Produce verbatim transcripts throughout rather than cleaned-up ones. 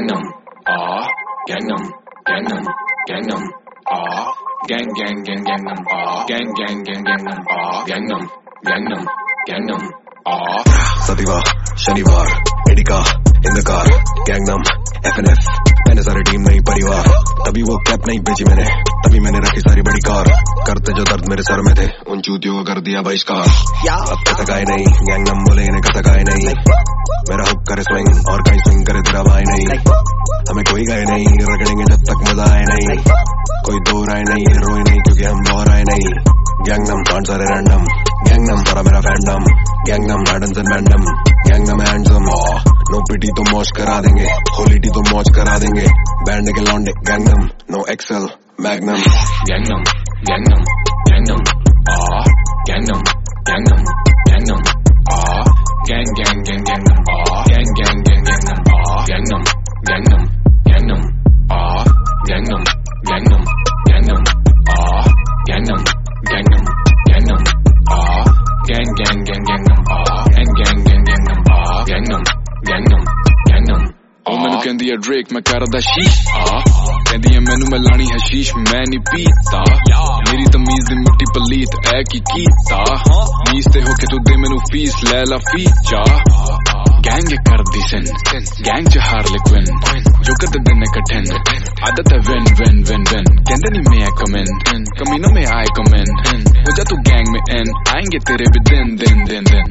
Gangnam, ah, Gangnam, Gangnam, Gangnam, ah, gang, gang, gang, Gangnam, ah, gang, gang, gang, Gangnam, ah, Gangnam, Gangnam, Gangnam, ah. Sativa, Shanivar, Edika, in the car, Gangnam, F N F, मैंने सारी team नहीं परिवार, तभी वो cap नहीं बेची मैंने, तभी मैंने रखी सारी बड़ी कार, करते जो दर्द मेरे सर में थे, उन चूतियों को कर दिया बहिष्कार, अब कसा गाय नहीं, गैंगनम बोले इन्हें कसा गाय नहीं, मेरा हुक करे स्विंग और कहीं स्विंग करे तेरा भाई नहीं, हमें कोई गाय नहीं, रगड़ेंगे जब तक मजा आए नहीं, कोई दो राय नहीं, रोए नहीं क्योंकि हम दोहर आए नहीं, गैंगनम कांड सारे रैंडम, गैंगनम सारा मेरा फैंडम, गैंगनम मैडम्स एंड मैंडम, गैंगनम हैंडसम, नो पिटी तो मौज करा देंगे, होलीटी तो मौज करा देंगे, बैंड के लौंडे, Gangnam, no excel, magnum, Gangnam, Gangnam, Gangnam, ah, Gangnam, Gangnam, Gangnam, ah, gang, gang, gang, Gangnam, ah, gang, gang, gang, Gangnam, ah, Gangnam, Gangnam, Gangnam, ah, Gangnam, Gangnam, Gangnam, ah, Gangnam, Gangnam, Gangnam, ah, gang, gang, gang, Gangnam, ah, gang, gang, gang, Gangnam, ah, Gangnam, Gangnam, Gangnam. ਉਹ ਮੈਨੂੰ ਕਹਿੰਦੀ ਐ Drake ਮੈਂ ਕਰਦਾ ਸ਼ੀਸ਼ ਆ ਕਹਿੰਦੀ ਐ ਮੈਨੂੰ ਮੈਂ ਲਾਣੀ ਹਸ਼ੀਸ਼ ਮੈਂ ਨਹੀਂ ਪੀਤਾ ਮੇਰੀ ਤਮੀਜ਼ ਦੀ ਮਿੱਟੀ ਪਲੀਤ ਐ ਕੀ ਕੀਤਾ ਨੀਸ ਤੇ ਹੋ ਕੇ ਤੂੰ ਦੇ ਮੈਨੂੰ ਫੀਸ ਲੈ ਲਾ ਫੀਚਾ ਗੈਂਗ ਕਰਦੀ ਸਿਨ ਗੈਂਗ ਚ ਹਾਰਲੇ ਕੁਇਨ ਜੋ ਕਰਦੇ ਦਿਨ ਇਕੱਠੇ ਆਦਤ ਹੈ ਵਿਨ ਵਿਨ ਵਿਨ ਵਿਨ ਕਹਿੰਦੇ ਨਹੀਂ ਮੈਂ ਕਮਨ ਕਮੀਨੋਂ ਮੈਂ ਆਏ ਕਮਨ ਹੋ ਜਾ ਤੂੰ ਗੈਂਗ में इन आएंगे तेरे भी दिन दिन दिन दिन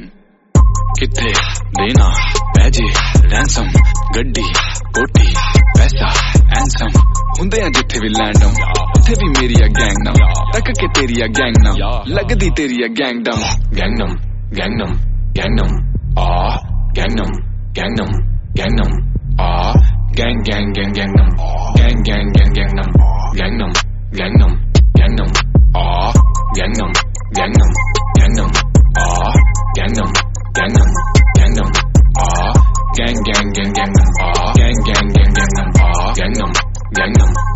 किथे देना पैजे रैंसम गड्डी कोठी पैसा हैंसम हुंदे आ जिथे भी लैंडम उथे भी मेरी आ गैंगनम तक के तेरी आ गैंगनम लगदी तेरी आ गैंगडम Gangnam, Gangnam, Gangnam, ah, Gangnam, Gangnam, Gangnam, ah, gang, gang, gang, Gangnam, gang, gang, gang, Gangnam, Gangnam, Gangnam, Gangnam, ah, Gangnam, Gangnam, Gangnam, ah, Gangnam, Gangnam, Gangnam, ah, gang, gang, gang, Gangnam, ah, gang, gang, gang, Gangnam, ah, Gangnam, Gangnam.